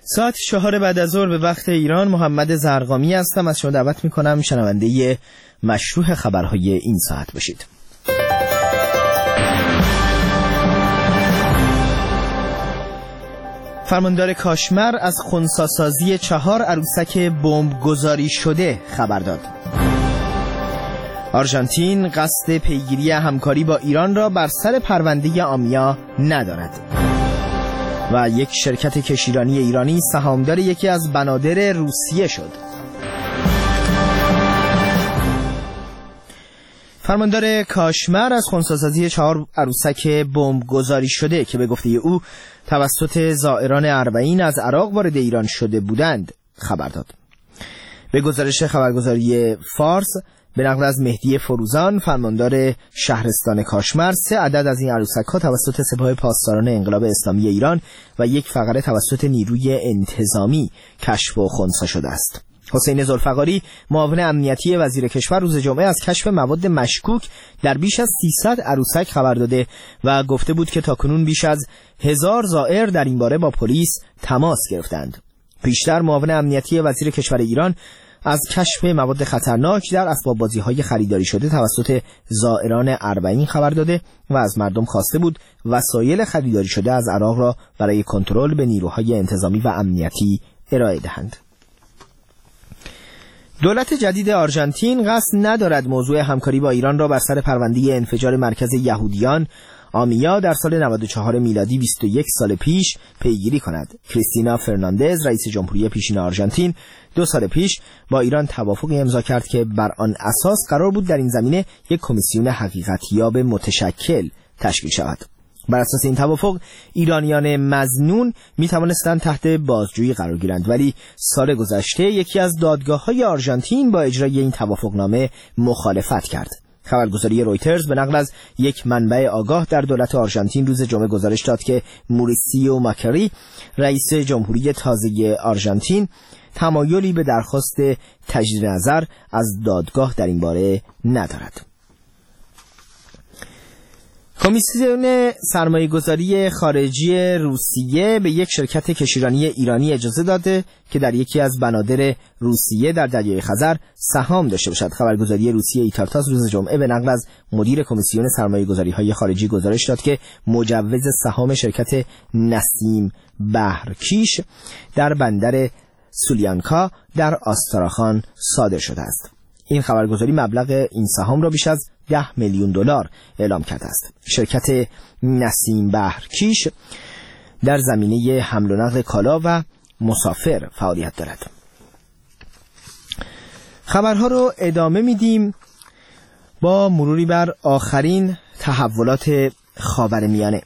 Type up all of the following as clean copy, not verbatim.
ساعت 4 بعد از ظهر به وقت ایران. محمد زرقامی هستم. از شما دعوت میکنم شنونده مشروع خبرهای این ساعت باشید. فرماندار کاشمر از خنثی‌سازی 4 عروسک بمبگذاری شده خبر داد. آرژانتین قصد پیگیری همکاری با ایران را بر سر پرونده آمیا ندارد. و یک شرکت کشیرانی ایرانی سهامدار یکی از بنادر روسیه شد. فرماندار کاشمر از خنثی‌سازی 4 عروسک بمبگذاری شده که به گفته او توسط زائران اربعین از عراق وارد ایران شده بودند خبر داد. به گزارش خبرگزاری فارس به نقل از مهدی فروزان، فرماندار شهرستان کاشمر، 3 عدد از این عروسک‌ها توسط سپاه پاسداران انقلاب اسلامی ایران و یک فقره توسط نیروی انتظامی کشف و خنثی شده است. حسین ذوالفقاری، معاون امنیتی وزیر کشور، روز جمعه از کشف مواد مشکوک در بیش از 300 عروسک خبر داده و گفته بود که تاکنون بیش از 1000 زائر در این باره با پلیس تماس گرفتند. پیشتر معاون امنیتی وزیر کشور ایران از کشف مواد خطرناک در اسباب بازی‌های خریداری شده توسط زائران اربعین خبر داده و از مردم خواسته بود وسایل خریداری شده از عراق را برای کنترل به نیروهای انتظامی و امنیتی ارائه دهند. دولت جدید آرژانتین قصد ندارد موضوع همکاری با ایران را بر سر پرونده انفجار مرکز یهودیان آمیا در سال 94 میلادی 21 سال پیش پیگیری کند. کریستینا فرناندز، رئیس جمهوری پیشین آرژانتین، 2 سال پیش با ایران توافقی امضا کرد که بر آن اساس قرار بود در این زمینه یک کمیسیون حقیقتیاب متشکل تشکیل شود. بر اساس این توافق ایرانیان مظنون می توانستند تحت بازجویی قرار گیرند، ولی سال گذشته یکی از دادگاه‌های آرژانتین با اجرای این توافقنامه مخالفت کرد. خبرگزاری رویترز به نقل از یک منبع آگاه در دولت آرژانتین روز جمعه گزارش داد که موریسیو ماکری، رئیس جمهوری تازه آرژانتین، تمایلی به درخواست تجدید نظر از دادگاه در این باره ندارد. کمیسیون سرمایه‌گذاری خارجی روسیه به یک شرکت کشیرانی ایرانی اجازه داده که در یکی از بنادر روسیه در دریای خزر سهام داشته باشد. خبرگزاری روسیه ایتارتاس روز جمعه به نقل از مدیر کمیسیون سرمایه‌گذاری‌های خارجی گزارش داد که مجوز سهام شرکت نسیم بحرکیش در بندر سولیانکا در آستراخان صادر شده است. این خبرگزاری مبلغ این سهام را بیش از 10 میلیون دلار اعلام کرده است. شرکت نسیم بحرکیش در زمینه حمل و نقل کالا و مسافر فعالیت دارد. خبرها رو ادامه میدیم با مروری بر آخرین تحولات خاورمیانه.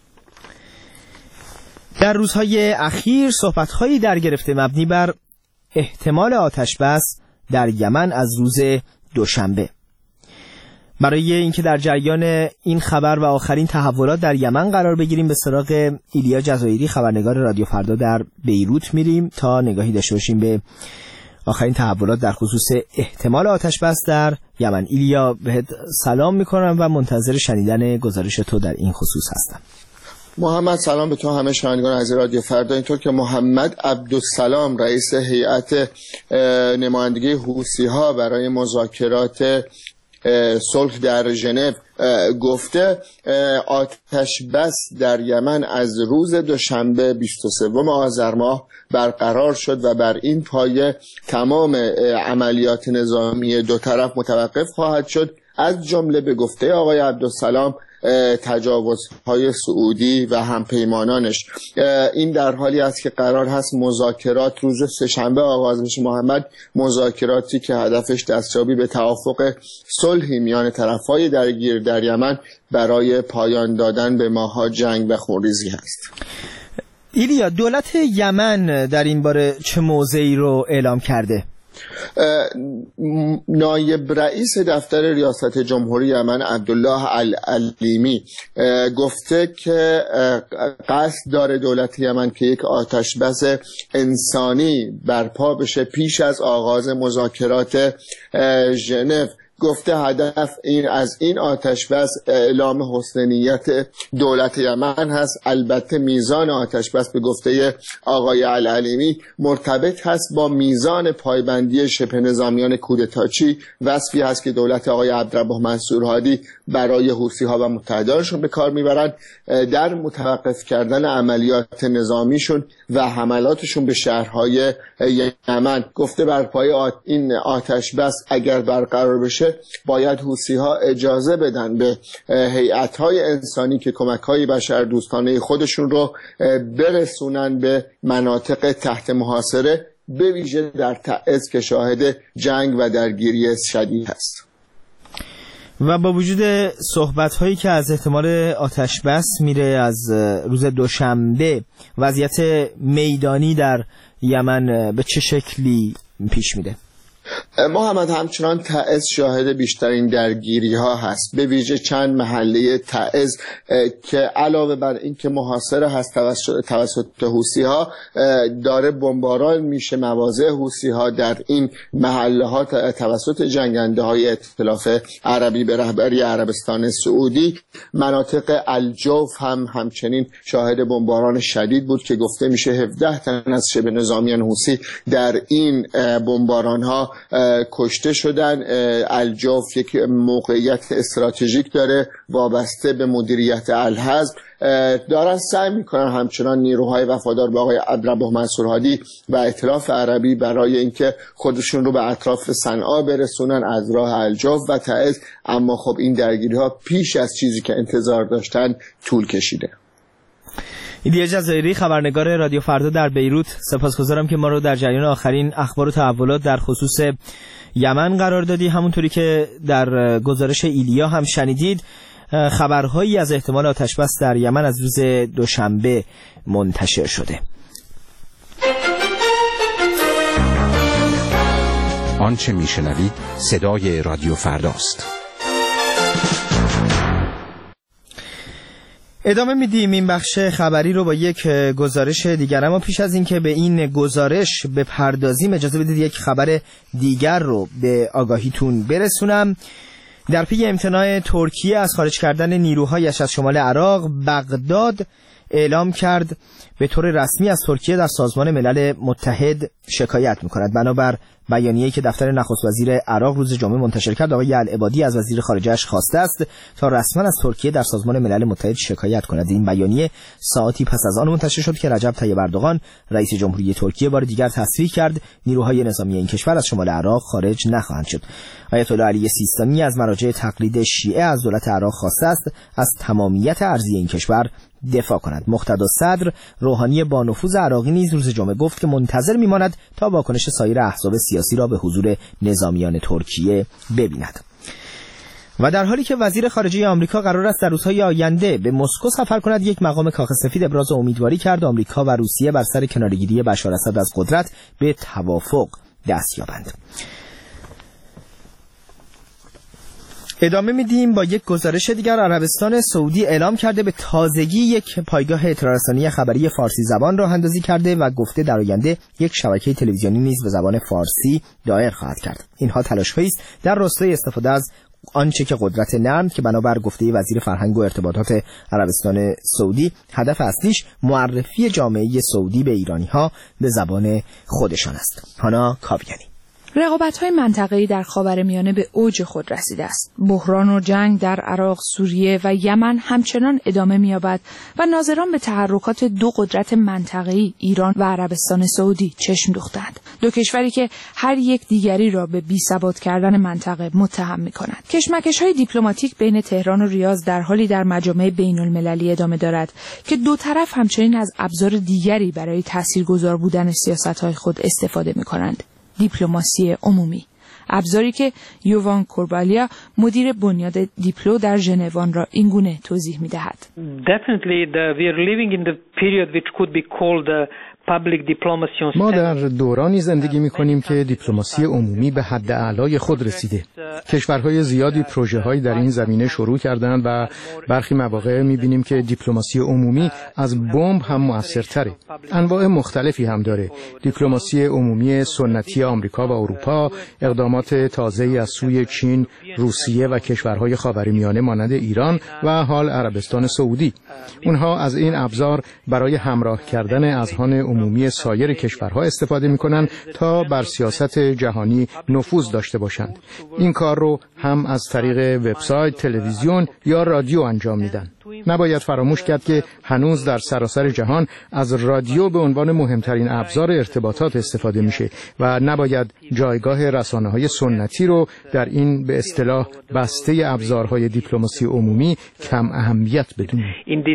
در روزهای اخیر صحبت‌هایی در گرفته مبنی بر احتمال آتش بس در یمن از روز دوشنبه. برای اینکه در جریان این خبر و آخرین تحولات در یمن قرار بگیریم به سراغ ایلیا جزایری، خبرنگار رادیو فردا در بیروت میریم تا نگاهی داشته باشیم به آخرین تحولات در خصوص احتمال آتش بس در یمن. ایلیا، بهت سلام میکنم و منتظر شنیدن گزارش تو در این خصوص هستم. محمد، سلام به تو، همه شنوندگان عزیز رادیو فردا. اینطور که محمد عبدالسلام رئیس هیئت نمایندگی حوثی‌ها برای مذاکرات صلح در ژنو گفته، آتش بس در یمن از روز دوشنبه 23 آذر ماه برقرار شد و بر این پایه تمام عملیات نظامی دو طرف متوقف خواهد شد، از جمله به گفته آقای عبدالسلام تجاوزهای سعودی و همپیمانانش. این در حالی است که قرار هست مذاکرات روز سه‌شنبه آغاز بشه محمد، مذاکراتی که هدفش دستیابی به توافق صلحی میان طرفهای درگیر در یمن برای پایان دادن به ماها جنگ و خونریزی هست. ایلیا، دولت یمن در این باره چه موضعی رو اعلام کرده؟ نایب رئیس دفتر ریاست جمهوری یمن عبدالله العلیمی گفته که قصد داره دولت یمن که یک آتش بس انسانی برپا بشه پیش از آغاز مذاکرات ژنو گفته هدف از این آتش بس اعلام حسن نیت دولت یمن هست. البته میزان آتش بس به گفته آقای العلیمی مرتبط هست با میزان پایبندی شبه نظامیان کودتاچی، وصفی هست که دولت آقای عبدالرب منصور هادی برای حوثی‌ها و متحدانشون به کار میبرند در متوقف کردن عملیات نظامیشون و حملاتشون به شهرهای یمن. گفته بر پایه این آتش بس اگر برقرار بشه باید حوثی‌ها اجازه بدن به هیئت‌های انسانی که کمک‌های بشردوستانه خودشون رو برسونن به مناطق تحت محاصره، به ویژه در تعز که شاهد جنگ و درگیری شدید هست. و با وجود صحبت‌هایی که از احتمال آتش بس میره از روز دوشنبه، وضعیت میدانی در یمن به چه شکلی پیش میره؟ محمد همچنان تعز شاهد بیشترین درگیری ها هست، به ویژه چند محله تعز که علاوه بر این که محاصره هست توسط حوثی ها، داره بمباران میشه مواضع حوثی ها در این محله ها توسط جنگنده های ائتلاف عربی به رهبری عربستان سعودی. مناطق الجوف هم همچنین شاهد بمباران شدید بود که گفته میشه 17 تن از شبه نظامیان حوثی در این بمباران ها کشته شدن. الجوف یک موقعیت استراتژیک داره وابسته به مدیریت الحزب. دارن سعی میکنن همچنان نیروهای وفادار به آقای عبدالرب منصور هادی و ائتلاف عربی برای اینکه خودشون رو به اطراف صنعا برسونن از راه الجوف و تعز، اما خب این درگیری ها پیش از چیزی که انتظار داشتن طول کشیده. ایلیا جزایری، خبرنگار رادیو فردا در بیروت، سپاسگزارم که ما رو در جریان آخرین اخبار و تحولات در خصوص یمن قرار دادی. همونطوری که در گزارش ایلیا هم شنیدید، خبرهایی از احتمال آتش بس در یمن از روز دوشنبه منتشر شده. آنچه میشنوید صدای رادیو فرداست. ادامه میدیم این بخش خبری رو با یک گزارش دیگر، اما پیش از این که به این گزارش بپردازیم اجازه بدید یک خبر دیگر رو به آگاهیتون برسونم. در پی امتناع ترکیه از خارج کردن نیروهایش از شمال عراق، بغداد اعلام کرد به طور رسمی از ترکیه در سازمان ملل متحد شکایت می‌کند. بنابر بیانیه‌ای که دفتر نخست وزیر عراق روز جمعه منتشر کرد، آقای العبادی از وزیر خارجه‌اش خواسته است تا رسما از ترکیه در سازمان ملل متحد شکایت کند. این بیانیه ساعتی پس از آن منتشر شد که رجب طیب اردوغان رئیس جمهوری ترکیه بار دیگر تصریح کرد نیروهای نظامی این کشور از شمال عراق خارج نخواهند شد. آیت الله علی سیستانی از مراجع تقلید شیعه از دولت عراق خواسته است از تمامیت ارضی این کشور دفاع کند. مقتدا صدر روحانی با نفوذ عراقی نیز روز جمعه گفت که منتظر میماند تا واکنش سایر احزاب سیاسی را به حضور نظامیان ترکیه ببیند. و در حالی که وزیر خارجه آمریکا قرار است در روزهای آینده به مسکو سفر کند، یک مقام کاخ سفید ابراز امیدواری کرد آمریکا و روسیه بر سر کناره‌گیری بشار اسد از قدرت به توافق دست یابند. ادامه میدیم با یک گزارش دیگر. عربستان سعودی اعلام کرده به تازگی یک پایگاه اطلاع‌رسانی خبری فارسی زبان راه اندازی کرده و گفته در آینده یک شبکه تلویزیونی نیز به زبان فارسی دایر خواهد کرد. اینها تلاش‌هایی است در راستای استفاده از آنچه که قدرت نرم که بنابر گفته وزیر فرهنگ و ارتباطات عربستان سعودی هدف اصلیش معرفی جامعه سعودی به ایرانی‌ها به زبان خودشان است. هانا کاویانی. رقابت‌های منطقه‌ای در خاورمیانه به اوج خود رسیده است. بحران و جنگ در عراق، سوریه و یمن همچنان ادامه می‌یابد و ناظران به تحرکات دو قدرت منطقه‌ای ایران و عربستان سعودی چشم دوختند. دو کشوری که هر یک دیگری را به بی‌ثبات کردن منطقه متهم می‌کنند. کشمکش‌های دیپلماتیک بین تهران و ریاض در حالی در مجامع بین‌المللی ادامه دارد که دو طرف همچنین از ابزار دیگری برای تاثیرگذار بودن سیاست‌های خود استفاده می‌کنند. دیپلماسی عمومی، ابزاری که یووان کوربالیا مدیر بنیاد دیپلو در ژنو را اینگونه توضیح می‌دهد. ما در دورانی زندگی می‌کنیم که دیپلماسی عمومی به حد اعلای خود رسیده. کشورهای زیادی پروژه‌هایی در این زمینه شروع کردند و برخی مواقع می‌بینیم که دیپلماسی عمومی از بمب هم موثرتره. انواع مختلفی هم داره. دیپلماسی عمومی سنتی آمریکا و اروپا، اقدامات تازه‌ای از سوی چین، روسیه و کشورهای خاورمیانه مانند ایران و حال عربستان سعودی. اونها از این ابزار برای همراه کردن اذهان عمومی سایر کشورها استفاده می‌کنند تا بر سیاست جهانی نفوذ داشته باشند. این کار رو هم از طریق وبسایت، تلویزیون یا رادیو انجام میدن. نباید فراموش کرد که هنوز در سراسر جهان از رادیو به عنوان مهمترین ابزار ارتباطات استفاده میشه و نباید جایگاه رسانه‌های سنتی رو در این به اصطلاح بسته ابزارهای دیپلماسی عمومی کم اهمیت بدونیم.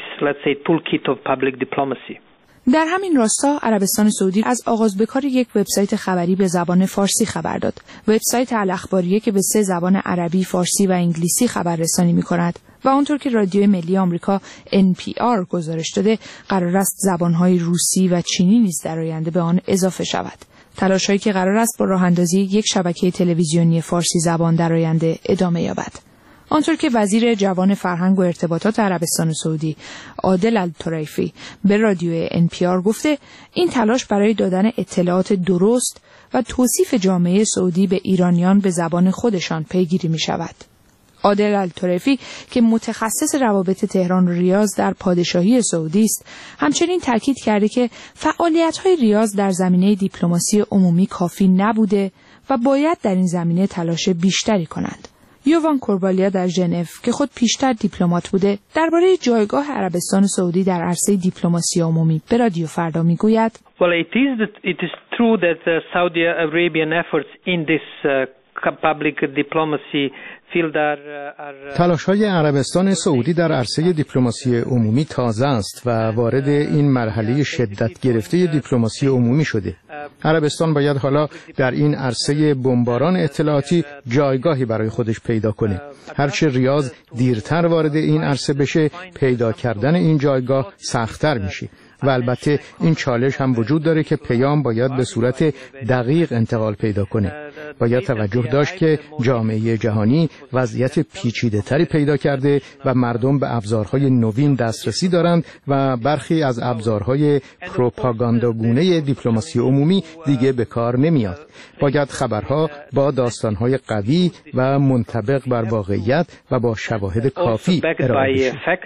در همین راستا عربستان سعودی از آغاز به کار یک وبسایت خبری به زبان فارسی خبر داد. وبسایت الاخباریه که به 3 زبان عربی، فارسی و انگلیسی خبررسانی می‌کند و آنطور که رادیوی ملی آمریکا NPR گزارش داده، قرار است زبان‌های روسی و چینی نیز در آینده به آن اضافه شود. تلاش‌هایی که قرار است با راه‌اندازی یک شبکه تلویزیونی فارسی زبان در آینده ادامه یابد. آنطور که وزیر جوان فرهنگ و ارتباطات عربستان سعودی عادل الطریفی به رادیو NPR گفته، این تلاش برای دادن اطلاعات درست و توصیف جامعه سعودی به ایرانیان به زبان خودشان پیگیری می شود. عادل الطریفی که متخصص روابط تهران و ریاض در پادشاهی سعودی است، همچنین تاکید کرده که فعالیت‌های ریاض در زمینه دیپلماسی عمومی کافی نبوده و باید در این زمینه تلاش بیشتری کنند. یووان کوربالیا در ژنو که خود پیشتر دیپلمات بوده، درباره جایگاه عربستان سعودی در عرصه دیپلماسی عمومی به رادیو فردا میگوید: It is true that Saudi Arabian efforts in this public diplomacy field are تلاش‌های عربستان سعودی در عرصه دیپلماسی عمومی تازه است و وارد این مرحله شدت گرفته دیپلماسی عمومی شده. عربستان باید حالا در این عرصه بمباران اطلاعاتی جایگاهی برای خودش پیدا کنه. هرچه ریاض دیرتر وارد این عرصه بشه، پیدا کردن این جایگاه سخت‌تر میشه. و البته این چالش هم وجود داره که پیام باید به صورت دقیق انتقال پیدا کنه. باید توجه داشت که جامعه جهانی وضعیت پیچیده‌تری پیدا کرده و مردم به ابزارهای نوین دسترسی دارند و برخی از ابزارهای پروپاگانداگونه دیپلماسی عمومی دیگه به کار نمیاد. باید خبرها با داستانهای قوی و منطبق بر واقعیت و با شواهد کافی ارائه بشه.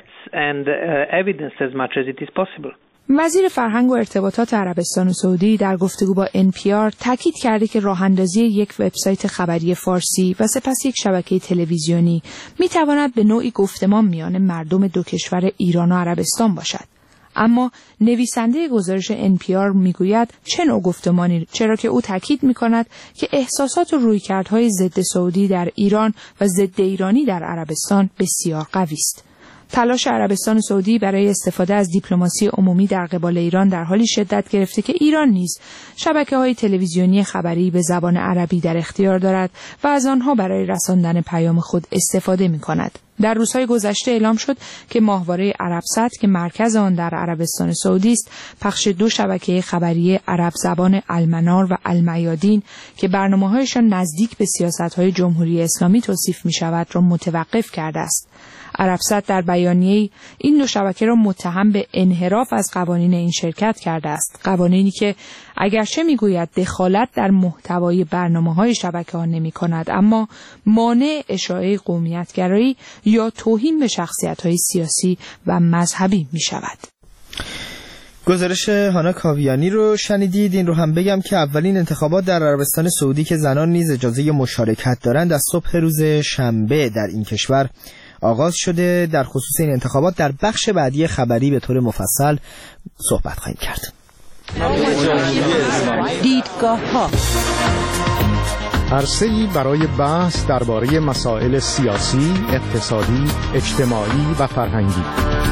وزیر فرهنگ و ارتباطات عربستان سعودی در گفتگو با NPR تاکید کرده که راه‌اندازی یک وبسایت خبری فارسی و سپس یک شبکه تلویزیونی می‌تواند به نوعی گفتمان میان مردم دو کشور ایران و عربستان باشد. اما نویسنده گزارش NPR میگوید چه نوع گفتمانی، چرا که او تاکید می‌کند که احساسات و رویکردهای ضد سعودی در ایران و ضد ایرانی در عربستان بسیار قوی است. تلاش عربستان سعودی برای استفاده از دیپلماسی عمومی در قبال ایران در حالی شدت گرفته که ایران نیز شبکه‌های تلویزیونی خبری به زبان عربی در اختیار دارد و از آنها برای رساندن پیام خود استفاده می‌کند. در روزهای گذشته اعلام شد که ماهواره عربسات که مرکز آن در عربستان سعودی است، پخش 2 شبکه خبری عرب زبان المنار و المیادین که برنامه‌هایشان نزدیک به سیاست‌های جمهوری اسلامی توصیف می‌شود را متوقف کرده است. عربسات در بیانیه‌ای این 2 شبکه را متهم به انحراف از قوانین این شرکت کرده است، قوانینی که اگرچه میگوید دخالت در محتوای برنامه‌های شبکه‌ها نمی‌کند، اما مانع اشاعه قومیت‌گرایی یا توهین به شخصیت‌های سیاسی و مذهبی می‌شود. گزارش هانا کاویانی رو شنیدید. این رو هم بگم که اولین انتخابات در عربستان سعودی که زنان نیز اجازه مشارکت دارند از صبح روز شنبه در این کشور آغاز شده. در خصوص این انتخابات در بخش بعدی خبری به طور مفصل صحبت خواهیم کرد. دیدگاه‌ها عرصه‌ای برای بحث درباره مسائل سیاسی، اقتصادی، اجتماعی و فرهنگی.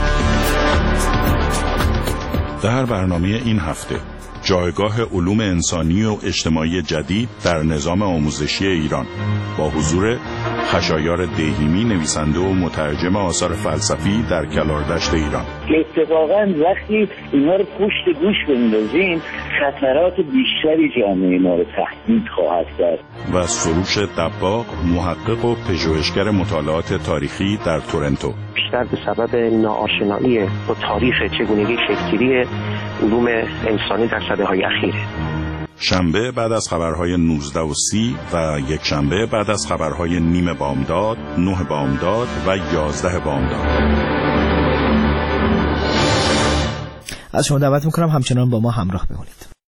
در برنامه این هفته جایگاه علوم انسانی و اجتماعی جدید در نظام آموزشی ایران با حضور خشایار دهیمی، نویسنده و مترجم آثار فلسفی در کلاردشت ایران. اتفاقا وقتی اینا رو پشت گوش بندازیم خطرات بیشتری جامعه ما رو تهدید خواهد کرد. و سروش دباغ، محقق و پژوهشگر مطالعات تاریخی در تورنتو. بیشتر به سبب ناآشنایی با تاریخ چگونگی شکل‌گیری علوم انسانی در سده‌های اخیره. شنبه بعد از خبرهای 19:30 و یک شنبه بعد از خبرهای نیم بامداد، 9 بامداد و 11 بامداد. از شما دعوت میکنم همچنان با ما همراه بمونید.